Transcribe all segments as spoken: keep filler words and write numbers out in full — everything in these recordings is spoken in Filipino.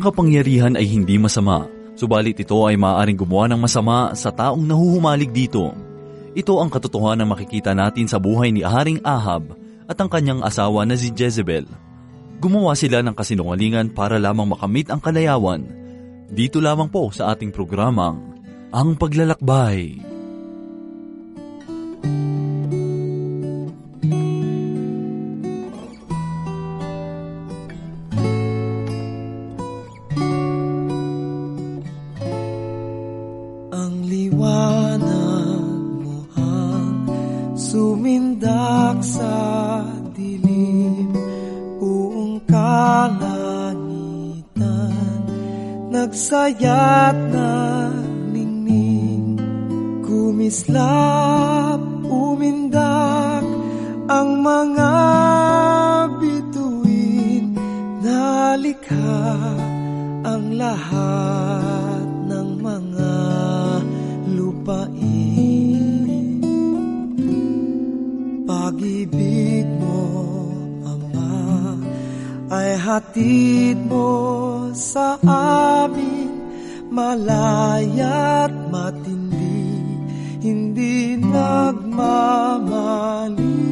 kapangyarihan ay hindi masama, subalit ito ay maaaring gumawa ng masama sa taong nahuhumalig dito. Ito ang katotohanan na makikita natin sa buhay ni Haring Ahab at ang kanyang asawa na si Jezebel. Gumawa sila ng kasinungalingan para lamang makamit ang kalayawan. Dito lamang po sa ating programang Ang Paglalakbay. Sumindak sa dilim, buong kalangitan, nagsayat na ningning, kumislap, umindak ang mga bituin, nalikha ang lahat ng mga lupain. Pag-ibig mo, Ama, ay hatid mo sa amin, malaya't matindi, hindi nagmamali.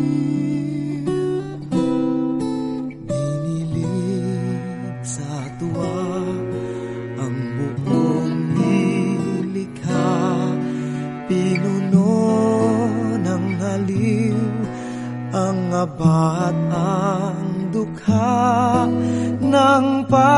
Dinilig sa tuwa ang buong nilikha, pinuno ng haliw ang abat ang dukha ng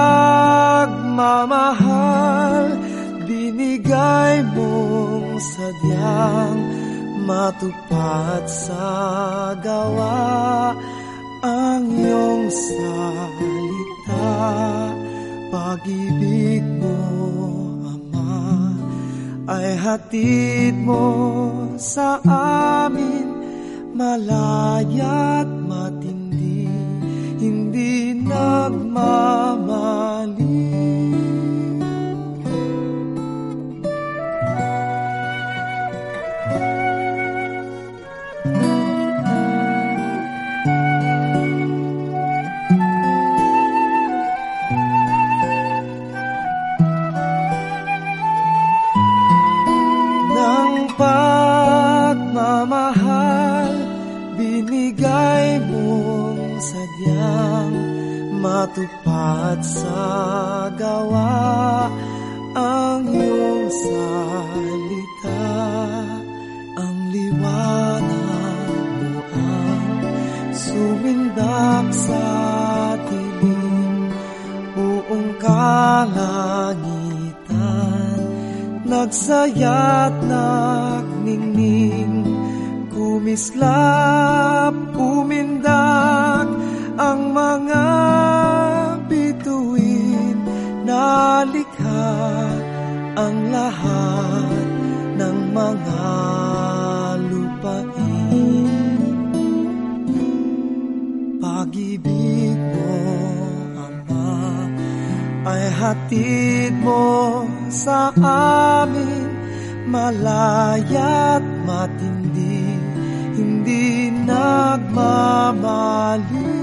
pagmamahal, binigay mong sadyang matupad sa gawa ang iyong salita. Pag-ibig mo, Ama, ay hatid mo sa amin, malaya't matindi, hindi nagmamali. Nang pagmamahal, binigay mong sadyang matupad sa gawa ang iyong salita. Ang liwanag mo ang sumindak sa dilim, buong kalangitan, nagsayat nagningning, kumislap, umindak ang mga bituin, nalikha ang lahat ng mga lupain. Pag-ibig mo, Ama, ay hatid mo sa amin, malaya't matindi, hindi nagmamali.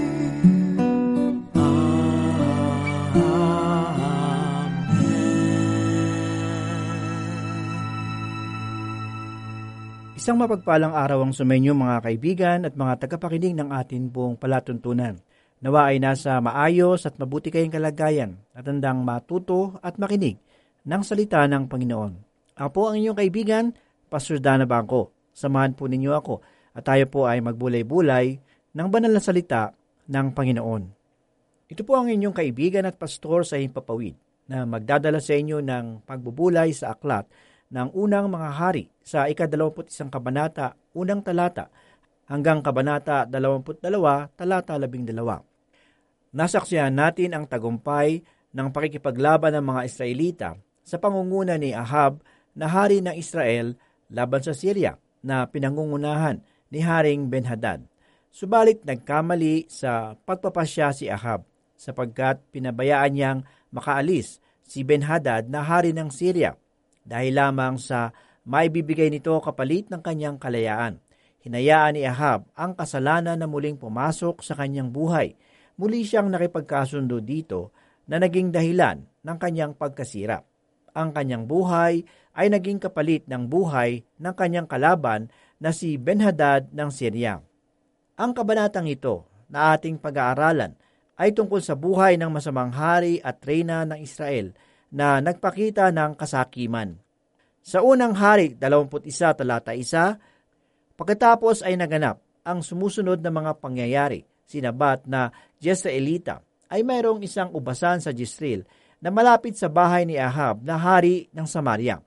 Isang mapagpalang araw ang sumainyo mga kaibigan at mga tagapakinig ng atin pong palatuntunan. Nawa ay nasa maayos at mabuti kayong kalagayan at handang matuto at makinig ng salita ng Panginoon. Ako ang inyong kaibigan, Pastor Dana Bangko. Samahan po ninyo ako at tayo po ay magbulay-bulay ng banal na salita ng Panginoon. Ito po ang inyong kaibigan at pastor sa Himpapawid na magdadala sa inyo ng pagbubulay sa aklat ng unang mga hari sa ikadalawamput isang kabanata, unang talata, hanggang kabanata dalawamput dalawa, talata labing dalawa. Nasaksihan natin ang tagumpay ng pakikipaglaban ng mga Israelita sa pangunguna ni Ahab na hari ng Israel laban sa Syria na pinangungunahan ni Haring Ben-Hadad. Subalit nagkamali sa pagpapasya si Ahab sapagkat pinabayaan niyang makaalis si Ben-Hadad na hari ng Syria dahil lamang sa maibibigay nito kapalit ng kanyang kalayaan. Hinayaan ni Ahab ang kasalanan na muling pumasok sa kanyang buhay. Muli siyang nakipagkasundo dito na naging dahilan ng kanyang pagkasira. Ang kanyang buhay ay naging kapalit ng buhay ng kanyang kalaban na si Ben-Hadad ng Syria. Ang kabanatang ito na ating pag-aaralan ay tungkol sa buhay ng masamang hari at reyna ng Israel na nagpakita ng kasakiman. Sa unang hari, dalawampu't isa talata isa, pagkatapos ay naganap ang sumusunod na mga pangyayari. Sinabat na Jezreelita ay mayroong isang ubasan sa Jezreel na malapit sa bahay ni Ahab na hari ng Samaria.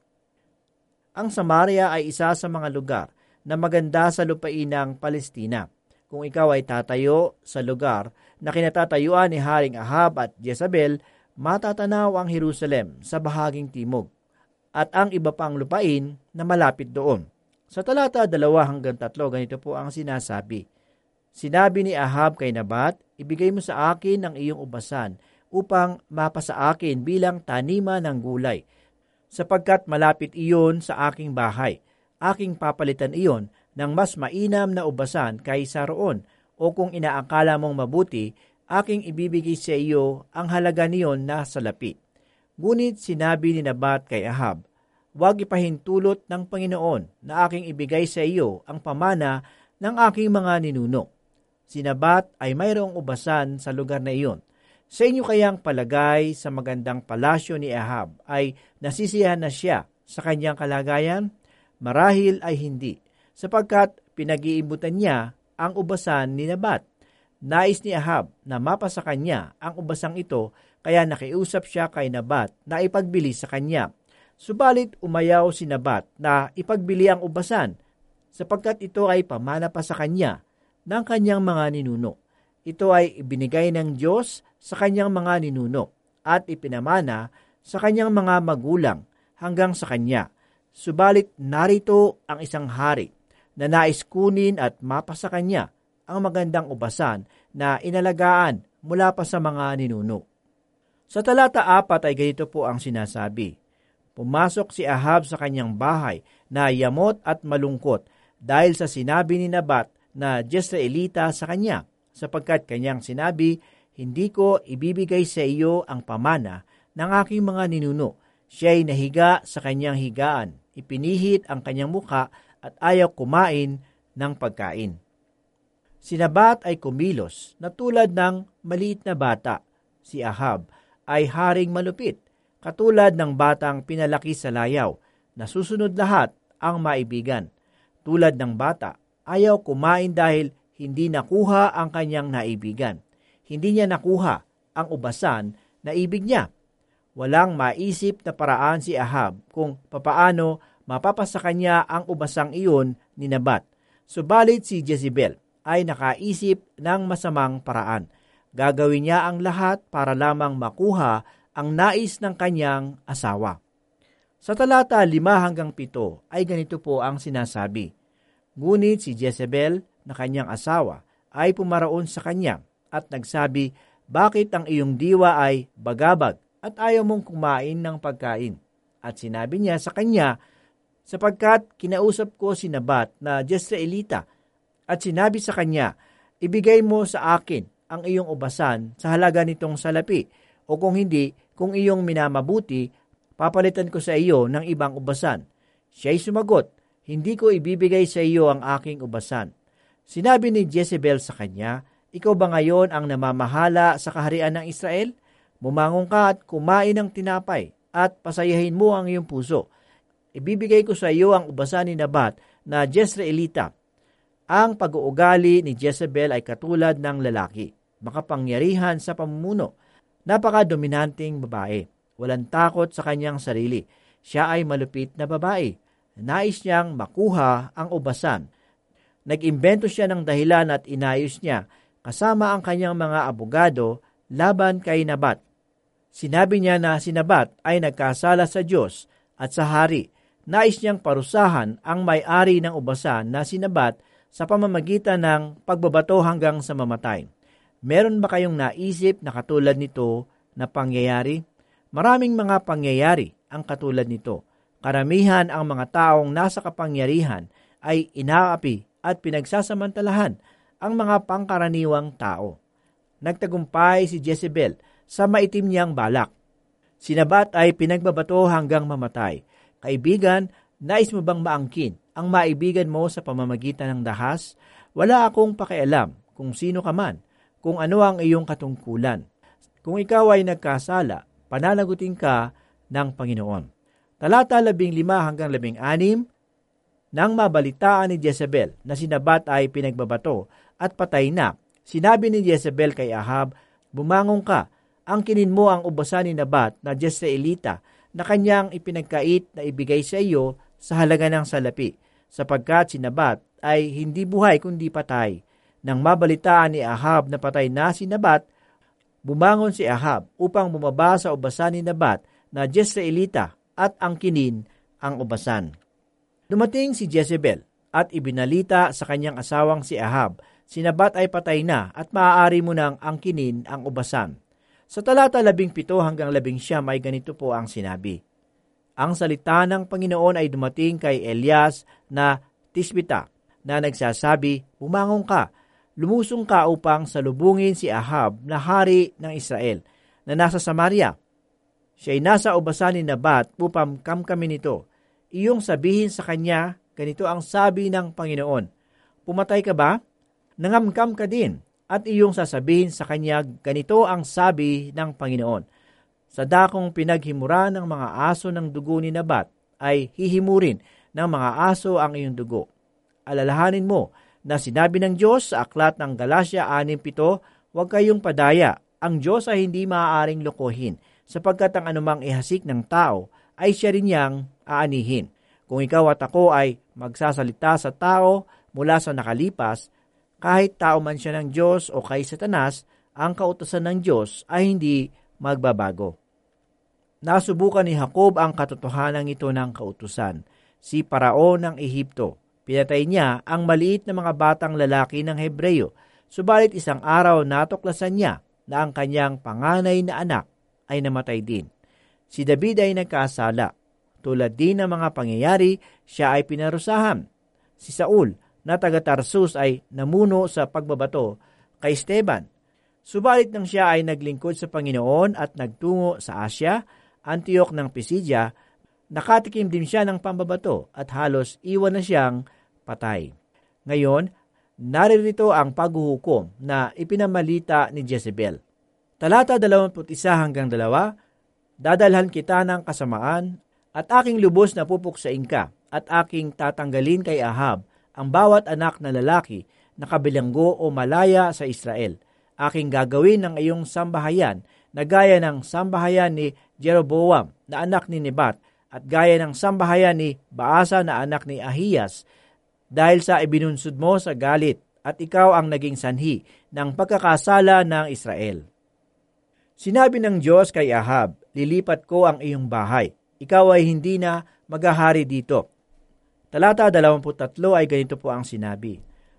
Ang Samaria ay isa sa mga lugar na maganda sa lupain ng Palestina. Kung ikaw ay tatayo sa lugar na kinatatayuan ni Haring Ahab at Jezabel, matatanaw ang Jerusalem sa bahaging timog at ang iba pang lupain na malapit doon. Sa talata dalawa hanggang tatlo, ganito po ang sinasabi. Sinabi ni Ahab kay Nabat, ibigay mo sa akin ang iyong ubasan upang mapasa akin bilang tanima ng gulay, sapagkat malapit iyon sa aking bahay. Aking papalitan iyon ng mas mainam na ubasan kaysa roon, o kung inaakala mong mabuti, aking ibibigay sa iyo ang halaga niyon na salapi. Ngunit sinabi ni Nabat kay Ahab, huwag ipahintulot ng Panginoon na aking ibigay sa iyo ang pamana ng aking mga ninuno. Si Nabat ay mayroong ubasan sa lugar na iyon. Sa inyo kayang palagay sa magandang palasyo ni Ahab ay nasisiyahan na siya sa kanyang kalagayan? Marahil ay hindi, sapagkat pinag-iibutan niya ang ubasan ni Nabat. Nais ni Ahab na mapasa kanya ang ubasang ito, kaya nakiusap siya kay Nabat na ipagbili sa kanya. Subalit umayaw si Nabat na ipagbili ang ubasan, sapagkat ito ay pamana pa sa kanya ng kanyang mga ninuno. Ito ay ibinigay ng Diyos sa kanyang mga ninuno at ipinamana sa kanyang mga magulang hanggang sa kanya. Subalit narito ang isang hari na nais kunin at mapasa kanya ang magandang ubasan na inalagaan mula pa sa mga ninuno. Sa talata apat ay ganito po ang sinasabi. Pumasok si Ahab sa kanyang bahay na yamot at malungkot dahil sa sinabi ni Nabat na Jezreelita sa kanya, sapagkat kanyang sinabi, hindi ko ibibigay sa iyo ang pamana ng aking mga ninuno. Siya'y nahiga sa kanyang higaan, ipinihit ang kanyang muka at ayaw kumain ng pagkain. Si Nabat ay kumilos na tulad ng maliit na bata. Si Ahab ay haring malupit, katulad ng batang pinalaki sa layaw, na susunod lahat ang maibigan. Tulad ng bata, ayaw kumain dahil hindi nakuha ang kanyang naibigan. Hindi niya nakuha ang ubasan na ibig niya. Walang maisip na paraan si Ahab kung papaano mapapasa kanya ang ubasang iyon ni Nabat. Subalit si Jezebel ay nakaisip ng masamang paraan. Gagawin niya ang lahat para lamang makuha ang nais ng kanyang asawa. Sa talata lima hanggang pito ay ganito po ang sinasabi. Ngunit si Jezebel na kanyang asawa ay pumaraon sa kanya at nagsabi, bakit ang iyong diwa ay bagabag at ayaw mong kumain ng pagkain? At sinabi niya sa kanya, sapagkat kinausap ko si Nabat na Jezreelita at sinabi sa kanya, ibigay mo sa akin ang iyong ubasan sa halaga nitong salapi, o kung hindi, kung iyong minamabuti, papalitan ko sa iyo ng ibang ubasan. Siya'y sumagot, hindi ko ibibigay sa iyo ang aking ubasan. Sinabi ni Jezebel sa kanya, ikaw ba ngayon ang namamahala sa kaharian ng Israel? Bumangon ka at kumain ng tinapay at pasayahin mo ang iyong puso. Ibibigay ko sa iyo ang ubasan ni Nabat na Jezreelita. Ang pag-uugali ni Jezebel ay katulad ng lalaki, makapangyarihan sa pamumuno, napaka-dominanting babae, walang takot sa kanyang sarili. Siya ay malupit na babae. Nais niyang makuha ang ubasan. Nag-imbento siya ng dahilan at inayos niya kasama ang kanyang mga abogado laban kay Nabat. Sinabi niya na si Nabat ay nagkasala sa Diyos at sa hari. Nais niyang parusahan ang may-ari ng ubasan na si Nabat sa pamamagitan ng pagbabato hanggang sa mamatay. Meron ba kayong naisip na katulad nito na pangyayari? Maraming mga pangyayari ang katulad nito. Karamihan ang mga taong nasa kapangyarihan ay inaapi at pinagsasamantalahan ang mga pangkaraniwang tao. Nagtagumpay si Jezebel sa maitim niyang balak. Si Nabat ay pinagbabato hanggang mamatay. Kaibigan, nais mo bang maangkin ang maibigan mo sa pamamagitan ng dahas? Wala akong pakialam kung sino ka man, kung ano ang iyong katungkulan. Kung ikaw ay nagkasala, pananagutin ka ng Panginoon. Talata labing lima hanggang labing anim, nang mabalitaan ni Jezebel na si Nabat ay pinagbabato at patay na, sinabi ni Jezebel kay Ahab, "Bumangon ka, angkinin mo ang ubasan ni Nabat na Jezreelita na kanyang ipinagkait na ibigay sa iyo sa halaga ng salapi, sapagkat si Nabat ay hindi buhay kundi patay." Nang mabalitaan ni Ahab na patay na si Nabat, bumangon si Ahab upang bumaba sa ubasan ni Nabat na Jezreelita at angkinin ang ubasan. Dumating si Jezebel at ibinalita sa kanyang asawang si Ahab, si Nabat ay patay na at maaari mo nang angkinin ang ubasan. Sa talata labing pito hanggang labing siyam ay ganito po ang sinabi. Ang salita ng Panginoon ay dumating kay Elias na Tisbita na nagsasabi, "Bumangon ka, lumusong ka upang salubungin si Ahab na hari ng Israel na nasa Samaria. Siya'y nasa ubasan ni Nabat upang kamkamin nito. Iyong sabihin sa kanya, ganito ang sabi ng Panginoon, pumatay ka ba? Nangamkam ka din. At iyong sasabihin sa kanya, ganito ang sabi ng Panginoon, sa dakong pinaghimura ng mga aso ng dugo ni Nabat, ay hihimurin ng mga aso ang iyong dugo. Alalahanin mo na sinabi ng Diyos sa aklat ng Galasya six seven, huwag kayong padaya. Ang Diyos ay hindi maaaring lokohin, sapagkat ang anumang ihasik ng tao ay siya rin niyang aanihin. Kung ikaw at ako ay magsasalita sa tao mula sa nakalipas, kahit tao man siya ng Diyos o kay Satanas, ang kautusan ng Diyos ay hindi magbabago. Nasubukan ni Jacob ang katotohanan ito ng kautusan. Si Paraon ng Ehipto, pinatay niya ang maliit na mga batang lalaki ng Hebreyo, subalit isang araw natuklasan niya na ang kanyang panganay na anak ay namatay din. Si David ay nagkasala. Tulad din ng mga pangyayari, siya ay pinarusahan. Si Saul na taga-Tarsus ay namuno sa pagbabato kay Esteban. Subalit nang siya ay naglingkod sa Panginoon at nagtungo sa Asya, Antioch ng Pisidia, nakatikim din siya ng pambabato at halos iwan na siyang patay. Ngayon, naririto ang paghuhukom na ipinamalita ni Jezebel. Talata dalawampu't isa hanggang dalawa, dadalhan kita ng kasamaan at aking lubos na pupuksain ka at aking tatanggalin kay Ahab ang bawat anak na lalaki na kabilanggo o malaya sa Israel. Aking gagawin ng iyong sambahayan na gaya ng sambahayan ni Jeroboam na anak ni Nebat at gaya ng sambahayan ni Baasa na anak ni Ahiyas, dahil sa ibinunsod mo sa galit at ikaw ang naging sanhi ng pagkakasala ng Israel. Sinabi ng Diyos kay Ahab, lilipat ko ang iyong bahay. Ikaw ay hindi na maghahari dito. Talata dalawampu't tatlo ay ganito po ang sinabi.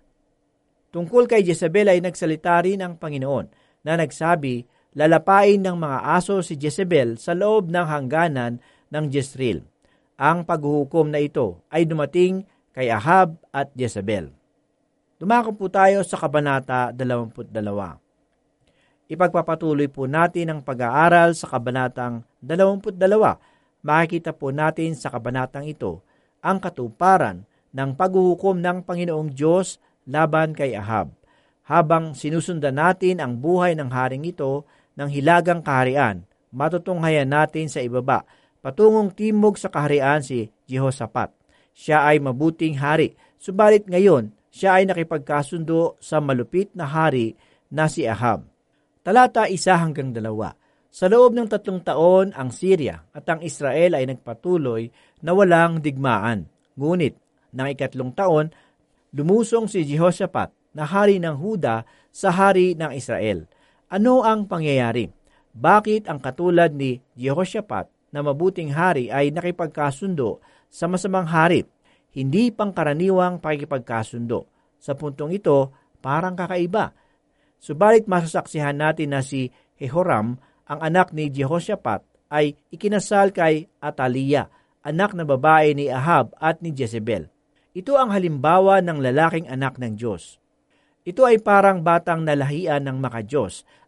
Tungkol kay Jezebel ay nagsalita rin ang Panginoon na nagsabi, lalapain ng mga aso si Jezebel sa loob ng hangganan ng Jezreel. Ang paghuhukom na ito ay dumating kay Ahab at Jezebel. Dumako po tayo sa Kabanata dalawampu't dalawa. Ipagpapatuloy po natin ang pag-aaral sa Kabanatang dalawampu't dalawa. Makikita po natin sa kabanatang ito ang katuparan ng paghuhukom ng Panginoong Diyos laban kay Ahab. Habang sinusundan natin ang buhay ng haring ito ng hilagang kaharian, matutunghayan natin sa ibaba, patungong timog sa kaharian si Jehoshaphat. Siya ay mabuting hari, subalit ngayon siya ay nakipagkasundo sa malupit na hari na si Ahab. Talata isa hanggang dalawa. Sa loob ng tatlong taon, ang Syria at ang Israel ay nagpatuloy na walang digmaan. Ngunit, ng ikatlong taon, lumusong si Jehoshaphat na hari ng Huda sa hari ng Israel. Ano ang pangyayari? Bakit ang katulad ni Jehoshaphat na mabuting hari ay nakipagkasundo sa masamang hari? Hindi pangkaraniwang pakikipagkasundo. Sa puntong ito, parang kakaiba. Subalit masasaksihan natin na si Jehoram, ang anak ni Jehoshaphat, ay ikinasal kay Atalia, anak na babae ni Ahab at ni Jezebel. Ito ang halimbawa ng lalaking anak ng Diyos. Ito ay parang batang nalahian ng makadiyos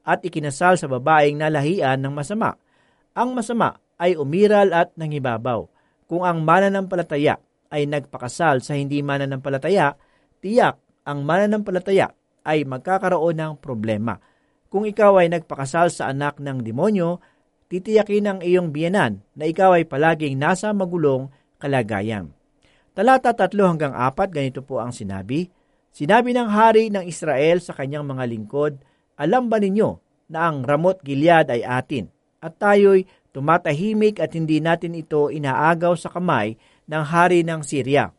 at ikinasal sa babaeng nalahian ng masama. Ang masama ay umiral at nangibabaw. Kung ang mananampalataya ay nagpakasal sa hindi mananampalataya, tiyak ang mananampalataya ay magkakaroon ng problema. Kung ikaw ay nagpakasal sa anak ng demonyo, titiyakin ng iyong biyenan na ikaw ay palaging nasa magulong kalagayan. Talata tatlo hanggang apat, ganito po ang sinabi. Sinabi ng hari ng Israel sa kanyang mga lingkod, alam ba ninyo na ang Ramot Gilead ay atin, at tayo'y tumatahimik at hindi natin ito inaagaw sa kamay ng hari ng Syria?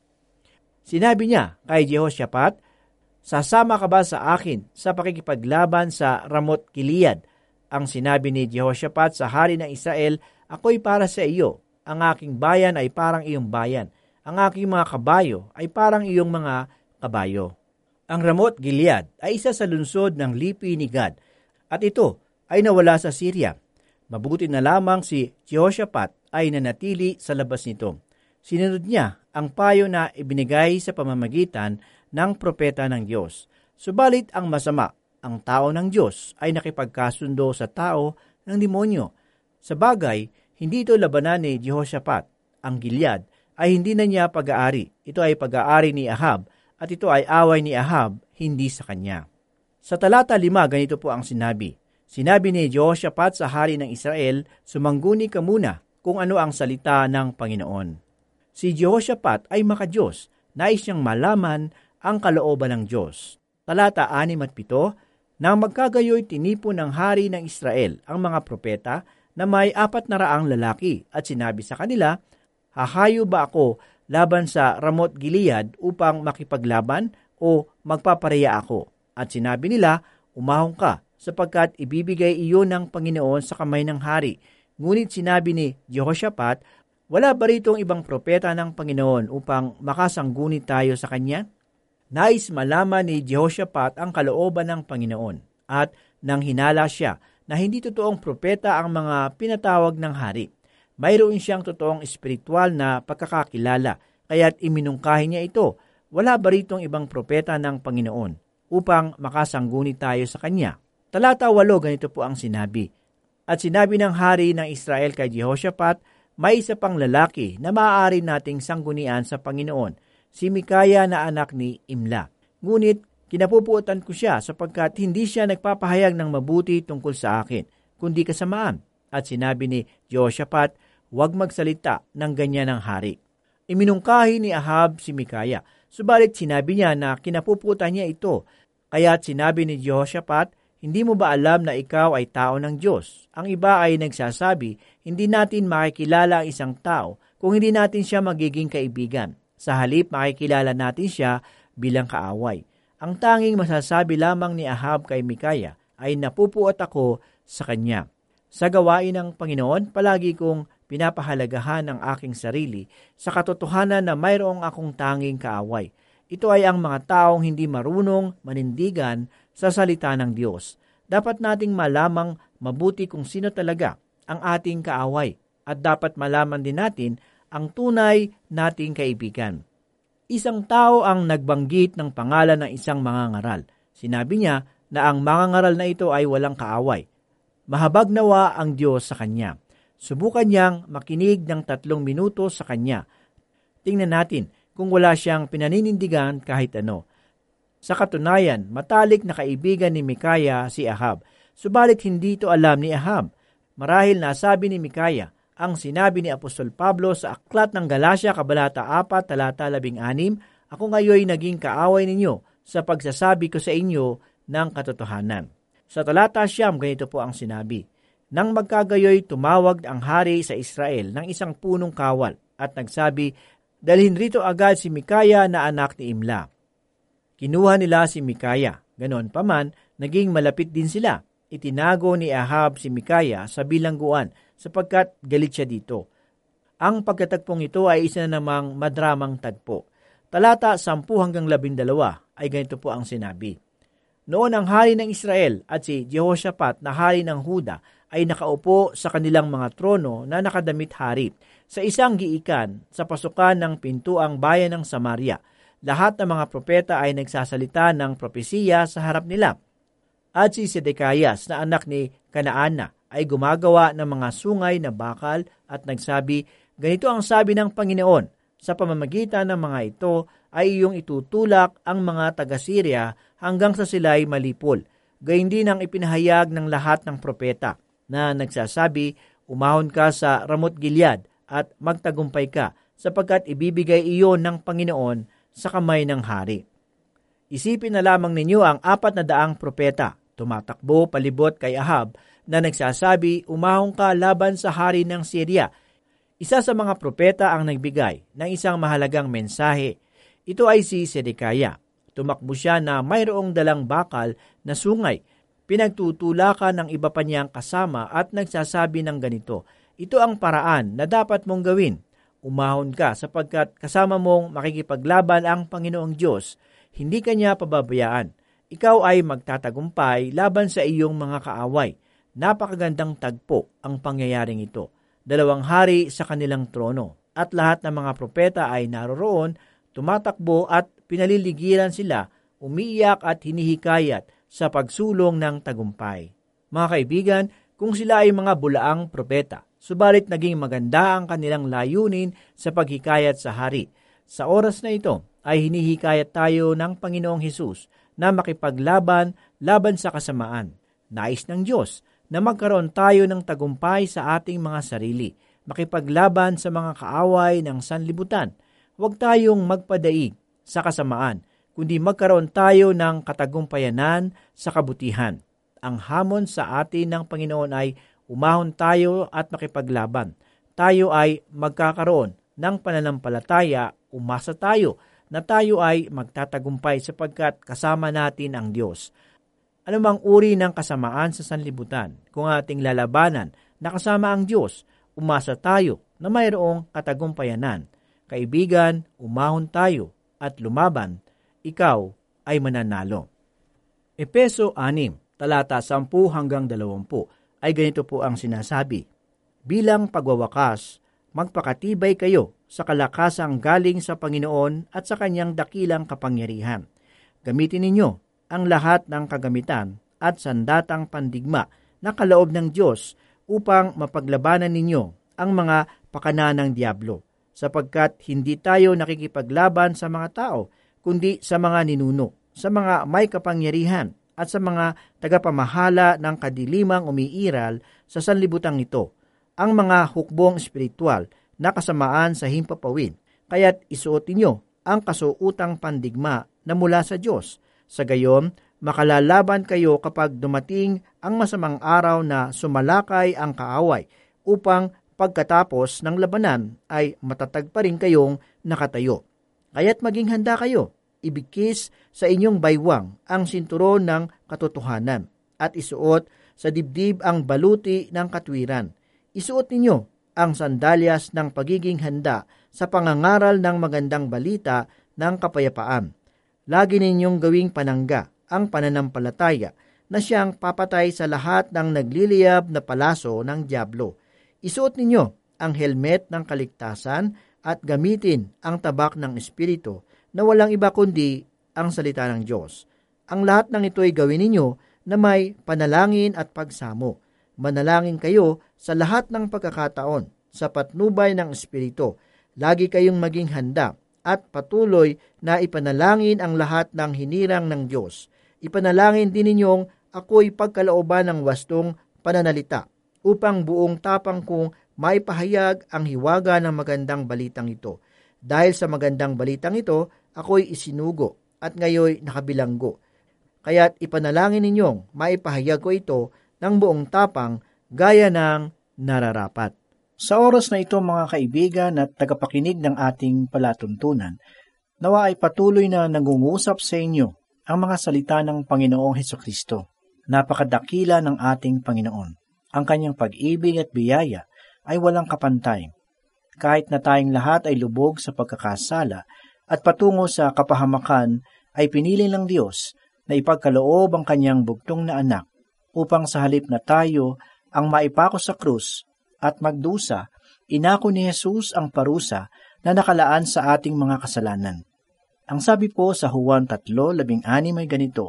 Sinabi niya kay Jehoshaphat, sasama ka ba sa akin sa pakikipaglaban sa Ramot Gilead? Ang sinabi ni Jehoshaphat sa hari ng Israel, ako'y para sa iyo, ang aking bayan ay parang iyong bayan, ang aking mga kabayo ay parang iyong mga kabayo. Ang Ramot Gilead ay isa sa lungsod ng lipi ni Gad, at ito ay nawala sa Syria. Mabuti na lamang si Jehoshaphat ay nanatili sa labas nito. Sinunod niya ang payo na ibinigay sa pamamagitan ng propeta ng Diyos. Subalit ang masama, ang tao ng Diyos ay nakipagkasundo sa tao ng demonyo. Sa bagay, hindi ito labanan ni Jehoshaphat. Ang Gilead ay hindi na niya pag-aari. Ito ay pag-aari ni Ahab, at ito ay away ni Ahab, hindi sa kanya. Sa talata lima, ganito po ang sinabi. Sinabi ni Jehoshaphat sa hari ng Israel, sumangguni ka muna kung ano ang salita ng Panginoon. Si Jehoshaphat ay makadiyos, nais niyang malaman ang kalooban ng Diyos. Talata anim at pito, nang magkagayoy tinipon ng hari ng Israel ang mga propeta na may apat na raang lalaki at sinabi sa kanila, hahayo ba ako laban sa Ramot Gilead upang makipaglaban o magpapareya ako? At sinabi nila, umahong ka sapagkat ibibigay iyon ng Panginoon sa kamay ng hari. Ngunit sinabi ni Jehoshaphat, wala ba ritong ibang propeta ng Panginoon upang makasangguni tayo sa kanya? Nais malaman ni Jehoshaphat ang kalooban ng Panginoon at nang hinala siya na hindi totoong propeta ang mga pinatawag ng hari. Mayroon siyang totoong espiritual na pagkakakilala, kaya't iminungkahi niya ito. Wala ba ritong ibang propeta ng Panginoon upang makasangguni tayo sa kanya? Talata walo, ganito po ang sinabi. At sinabi ng hari ng Israel kay Jehoshaphat, may isa pang lalaki na maaari nating sanggunian sa Panginoon, si Mikaya na anak ni Imla. Ngunit kinapupuotan ko siya sapagkat hindi siya nagpapahayag ng mabuti tungkol sa akin, kundi kasamaan. At sinabi ni Jehoshaphat, huwag magsalita ng ganyan ng hari. Iminungkahi ni Ahab si Mikaya, subalit sinabi niya na kinapuputan niya ito. Kaya't sinabi ni Jehoshaphat, hindi mo ba alam na ikaw ay tao ng Diyos? Ang iba ay nagsasabi, hindi natin makikilala ang isang tao kung hindi natin siya magiging kaibigan. Sa halip, makikilala natin siya bilang kaaway. Ang tanging masasabi lamang ni Ahab kay Mikaya ay napupuot ako sa kanya. Sa gawain ng Panginoon, palagi kong pinapahalagahan ang aking sarili sa katotohanan na mayroong akong tanging kaaway. Ito ay ang mga taong hindi marunong manindigan sa salita ng Diyos. Dapat nating malamang mabuti kung sino talaga ang ating kaaway at dapat malaman din natin ang tunay nating kaibigan. Isang tao ang nagbanggit ng pangalan ng isang mangangaral. Sinabi niya na ang mangangaral na ito ay walang kaaway. Mahabag nawa ang Diyos sa kanya. Subukan niyang makinig ng tatlong minuto sa kanya. Tingnan natin kung wala siyang pinaninindigan kahit ano. Sa katunayan, matalik na kaibigan ni Mikaya si Ahab. Subalit hindi ito alam ni Ahab. Marahil nasabi ni Mikaya ang sinabi ni Apostol Pablo sa Aklat ng Galacia, Kabalata apat, talata labing anim, ako ngayoy naging kaaway ninyo sa pagsasabi ko sa inyo ng katotohanan. Sa talata siyam, ganito po ang sinabi, nang magkagayoy tumawag ang hari sa Israel ng isang punong kawal at nagsabi, dalhin rito agad si Mikaya na anak ni Imla. Kinuha nila si Mikaya, ganon paman, naging malapit din sila. Itinago ni Ahab si Mikaya sa bilangguan sapagkat galit siya dito. Ang pagkatagpong ito ay isa na namang madramang tagpo. Talata sampu hanggang labindalawa ay ganito po ang sinabi. Noon ang hari ng Israel at si Jehoshaphat na hari ng Huda ay nakaupo sa kanilang mga trono na nakadamit hari sa isang giikan sa pasukan ng pintuang bayan ng Samaria. Lahat ng mga propeta ay nagsasalita ng propesiya sa harap nila. At si Sedekayas na anak ni Kanaana ay gumagawa ng mga sungay na bakal at nagsabi, ganito ang sabi ng Panginoon, sa pamamagitan ng mga ito ay iyong itutulak ang mga taga-Syria hanggang sa sila'y malipol. Gayun din ang ipinahayag ng lahat ng propeta na nagsasabi, umahon ka sa Ramot Gilead at magtagumpay ka, sapagkat ibibigay iyon ng Panginoon sa kamay ng hari. Isipin na lamang ninyo ang apat na daang propeta, tumatakbo palibot kay Ahab, na nagsasabi, umahon ka laban sa hari ng Syria. Isa sa mga propeta ang nagbigay ng isang mahalagang mensahe. Ito ay si Sedekaya. Tumakbo siya na mayroong dalang bakal na sungay. Pinagtutulakan ng iba pa niyang kasama at nagsasabi ng ganito, ito ang paraan na dapat mong gawin. Umahon ka sapagkat kasama mong makikipaglaban ang Panginoong Diyos. Hindi ka niya pababayaan. Ikaw ay magtatagumpay laban sa iyong mga kaaway. Napakagandang tagpo ang pangyayaring ito. Dalawang hari sa kanilang trono at lahat ng mga propeta ay naroroon, tumatakbo at pinaliligiran sila, umiiyak at hinihikayat sa pagsulong ng tagumpay. Mga kaibigan, kung sila ay mga bulaang propeta, subalit naging maganda ang kanilang layunin sa paghikayat sa hari. Sa oras na ito ay hinihikayat tayo ng Panginoong Hesus na makipaglaban laban sa kasamaan. Nais ng Diyos na magkaroon tayo ng tagumpay sa ating mga sarili, makipaglaban sa mga kaaway ng sanlibutan. Huwag tayong magpadaig sa kasamaan, kundi magkaroon tayo ng katagumpayanan sa kabutihan. Ang hamon sa atin ng Panginoon ay umahon tayo at makipaglaban. Tayo ay magkakaroon ng pananampalataya, umasa tayo na tayo ay magtatagumpay sapagkat kasama natin ang Diyos. Anumang uri ng kasamaan sa sanlibutan, kung ating lalabanan na kasama ang Diyos, umasa tayo na mayroong katagumpayanan. Kaibigan, umahon tayo at lumaban, ikaw ay mananalo. Epeso six, talata ten hanggang twenty, ay ganito po ang sinasabi, bilang pagwawakas, magpakatibay kayo sa kalakasang galing sa Panginoon at sa kanyang dakilang kapangyarihan. Gamitin ninyo ang lahat ng kagamitan at sandatang pandigma na kaloob ng Diyos upang mapaglabanan ninyo ang mga pakana ng diablo, sapagkat hindi tayo nakikipaglaban sa mga tao, kundi sa mga ninuno, sa mga may kapangyarihan at sa mga tagapamahala ng kadilimang umiiral sa sanlibutang ito, ang mga hukbong espiritual na kasamaan sa himpapawid. Kaya't isuot ninyo ang kasuutang pandigma na mula sa Diyos. Sa gayon, makalalaban kayo kapag dumating ang masamang araw na sumalakay ang kaaway, upang pagkatapos ng labanan ay matatag pa rin kayong nakatayo. Kaya't maging handa kayo, ibigkis sa inyong baywang ang sinturon ng katotohanan, at isuot sa dibdib ang baluti ng katwiran. Isuot ninyo ang sandalyas ng pagiging handa sa pangangaral ng magandang balita ng kapayapaan. Lagi ninyong gawing panangga ang pananampalataya na siyang papatay sa lahat ng nagliliyab na palaso ng diablo. Isuot ninyo ang helmet ng kaligtasan at gamitin ang tabak ng Espiritu na walang iba kundi ang salita ng Diyos. Ang lahat ng ito ay gawin ninyo na may panalangin at pagsamo. Manalangin kayo sa lahat ng pagkakataon sa patnubay ng Espiritu. Lagi kayong maging handa at patuloy na ipanalangin ang lahat ng hinirang ng Diyos. Ipanalangin din ninyong ako'y pagkalooban ng wastong pananalita, upang buong tapang kong maipahayag ang hiwaga ng magandang balitang ito. Dahil sa magandang balitang ito, ako'y isinugo at ngayoy nakabilanggo. Kaya't ipanalangin ninyong maipahayag ko ito ng buong tapang gaya ng nararapat. Sa oras na ito, mga kaibigan at tagapakinig ng ating palatuntunan, nawa ay patuloy na nangungusap sa inyo ang mga salita ng Panginoong Hesukristo. Napakadakila ng ating Panginoon. Ang kanyang pag-ibig at biyaya ay walang kapantay. Kahit na tayong lahat ay lubog sa pagkakasala at patungo sa kapahamakan, ay pinili ng Diyos na ipagkaloob ang kanyang bugtong na anak upang sa halip na tayo ang maipako sa krus at magdusa, inako ni Jesus ang parusa na nakalaan sa ating mga kasalanan. Ang sabi po sa Juan three labing anim ay ganito,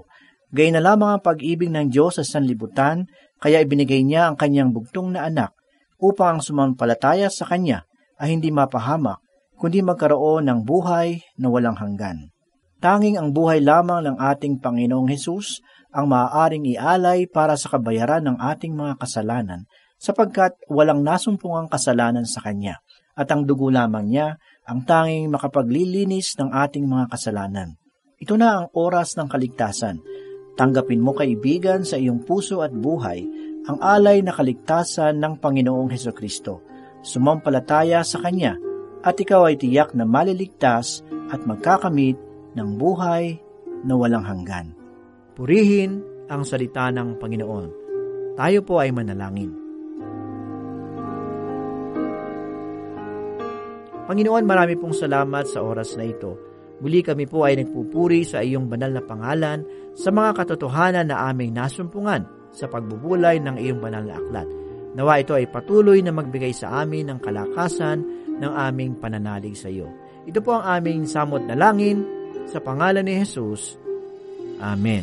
Gayun na lamang ang pag-ibig ng Diyos sa sanlibutan, kaya ibinigay niya ang kanyang bugtong na anak upang ang sumampalataya sa kanya ay hindi mapahamak, kundi magkaroon ng buhay na walang hanggan. Tanging ang buhay lamang ng ating Panginoong Hesus ang maaaring ialay para sa kabayaran ng ating mga kasalanan, sapagkat walang nasumpungang kasalanan sa kanya, at ang dugo lamang niya ang tanging makapaglilinis ng ating mga kasalanan. Ito na ang oras ng kaligtasan. Tanggapin mo, kaibigan, sa iyong puso at buhay ang alay na kaligtasan ng Panginoong Hesukristo. Sumampalataya sa Kanya at ikaw ay tiyak na maliligtas at magkakamit ng buhay na walang hanggan. Purihin ang salita ng Panginoon. Tayo po ay manalangin. Panginoon, marami pong salamat sa oras na ito. Muli kami po ay nagpupuri sa iyong banal na pangalan sa mga katotohanan na aming nasumpungan sa pagbubulay ng iyong banal na aklat. Nawa ito ay patuloy na magbigay sa amin ng kalakasan ng aming pananalig sa iyo. Ito po ang aming samot na langin sa pangalan ni Jesus. Amen.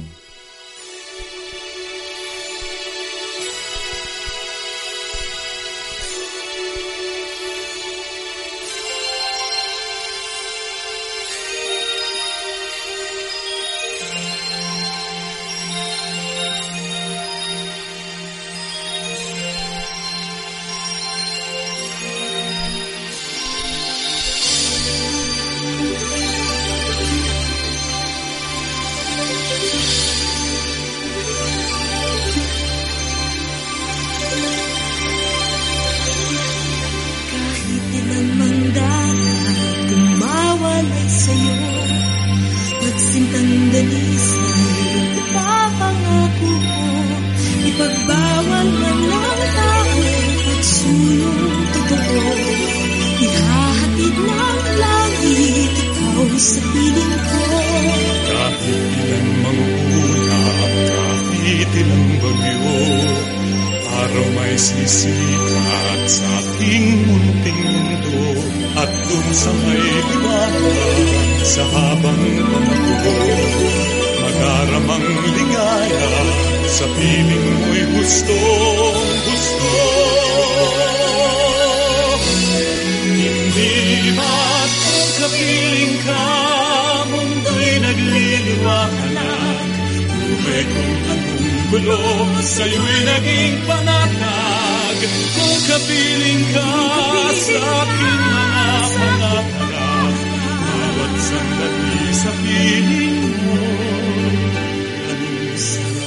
Ipagbawal man lang tao at sulong totoo, ihahatid ng langit ikaw sa piling ko. Kahit ilang mangulap, kahit ilang bagyo, araw may sisikat sa ating munting mundo, at dun sa may liwanag sa habang panahon, magaramang ligaya sa piling mo'y gusto, gusto. Hindi ba't kung kapiling ka, mundo'y nagliliwanag, buhay kung anong gulo, sa'yo'y naging panatag. Kung kapiling ka sa aking mga pangarap, bawat sandali sa piling mo, anong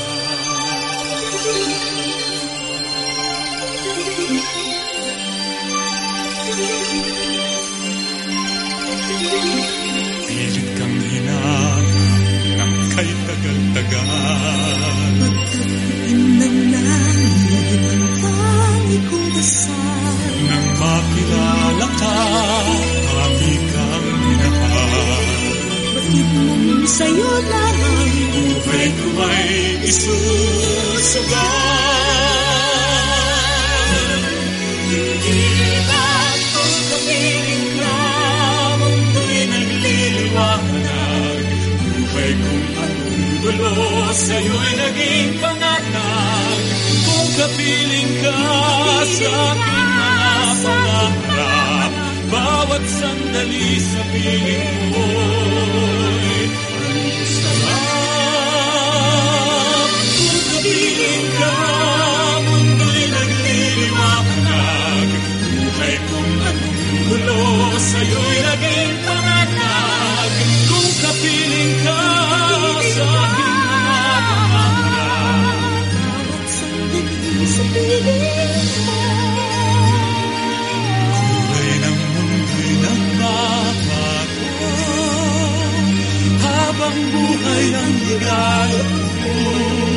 pilit kang hinanap ng kay tagal-tagal. Pagtapuin ng langit ang tangi kong dasal, nang makilala ka, kami kang minahal. Batid mong sa'yo lamang Buhay ko may isusugal. Hindi ba't kung kapiling ka, mundo'y nagliliwanag, buhay kung anong gulo, sa'yo'y naging panatag. Kung kapiling ka sa aking mga pangarap, bawat sandali sa piling mo'y anong sarap. Kung kapiling ka, mundo'y nagliliwanag, buhay kung anong gulo, sa'yo'y naging panatag. Kung kapiling ka sa aking mga pangarap, bawat sandali sa piling mo. kulay ng mundo'y nagbabago, habang buhay ang higayat mo.